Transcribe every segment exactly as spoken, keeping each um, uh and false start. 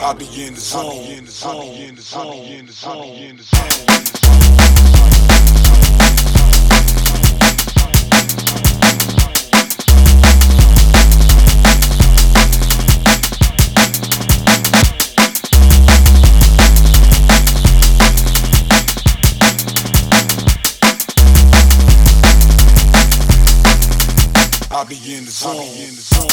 I be in the zone. I be in the zone. I be in the zone. I be in the zone. I be in the zone. I be in the zone. I be in the zone.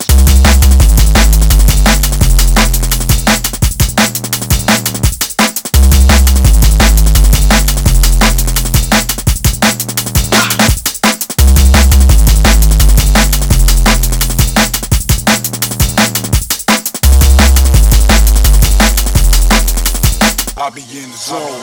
I be in the zone.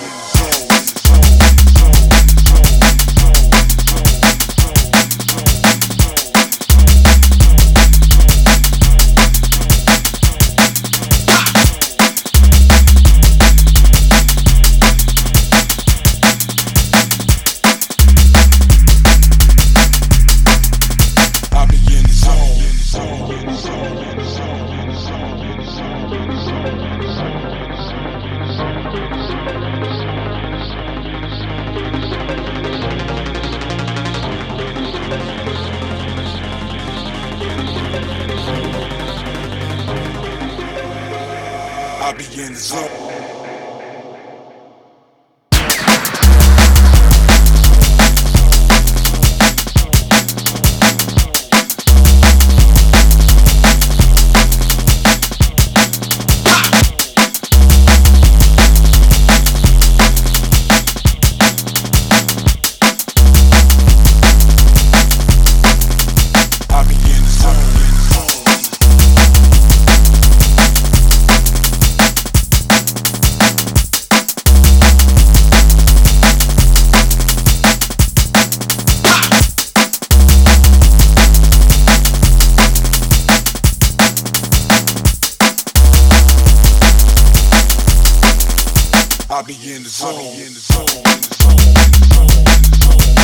I be in the zone. I be in the zone. I be in the zone.